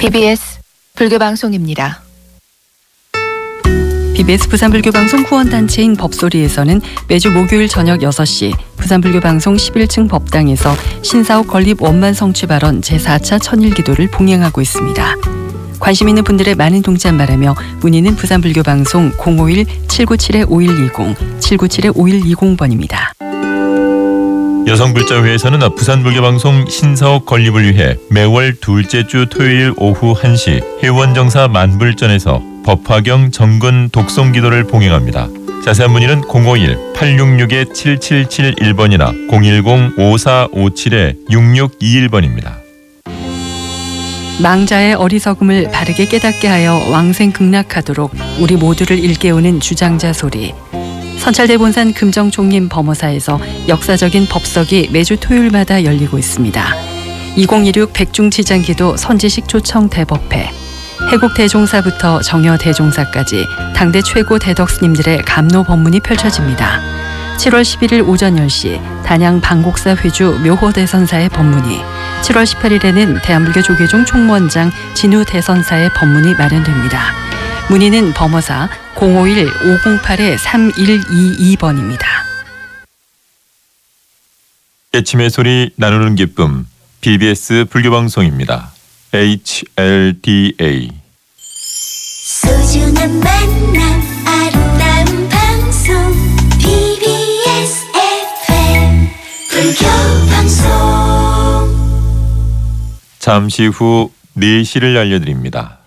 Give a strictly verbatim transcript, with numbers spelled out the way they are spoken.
비비에스 불교방송입니다. 비비에스 부산불교방송 후원단체인 법소리에서는 매주 목요일 저녁 여섯 시 부산불교방송 십일 층 법당에서 신사옥 건립 원만 성취 발언 제사 차 천일기도를 봉행하고 있습니다. 관심 있는 분들의 많은 동참 바라며 문의는 부산불교방송 공오일 칠구칠 오일이공 칠구칠 오일이공 번입니다. 여성불자회에서는 부산불교방송 신사옥 건립을 위해 매월 둘째 주 토요일 오후 한 시 회원정사 만불전에서 법화경 정근 독송기도를 봉행합니다. 자세한 문의는 공오일 팔육육 칠칠칠일 번이나 공일공 오사오칠 육육이일 번입니다. 망자의 어리석음을 바르게 깨닫게 하여 왕생극락하도록 우리 모두를 일깨우는 주장자 소리. 선찰대본산 금정총림 범어사에서 역사적인 법석이 매주 토요일마다 열리고 있습니다. 이천이십육 백중치장기도 선지식 초청 대법회, 해국대종사부터 정여대종사까지 당대 최고 대덕스님들의 감로 법문이 펼쳐집니다. 칠월 십일일 오전 열 시 단양 방곡사 회주 묘호대선사의 법문이, 칠월 십팔일에는 대한불교 조계종 총무원장 진우 대선사의 법문이 마련됩니다. 문의는 범어사 공오일 오공팔 삼일이이 번입니다. 깨침의 소리 나누는 기쁨 비비에스 불교방송입니다. 에이치엘디에이 소중한 만남 아름다운 방송 비비에스 에프엠 불교방송. 잠시 후 네 시를 알려드립니다.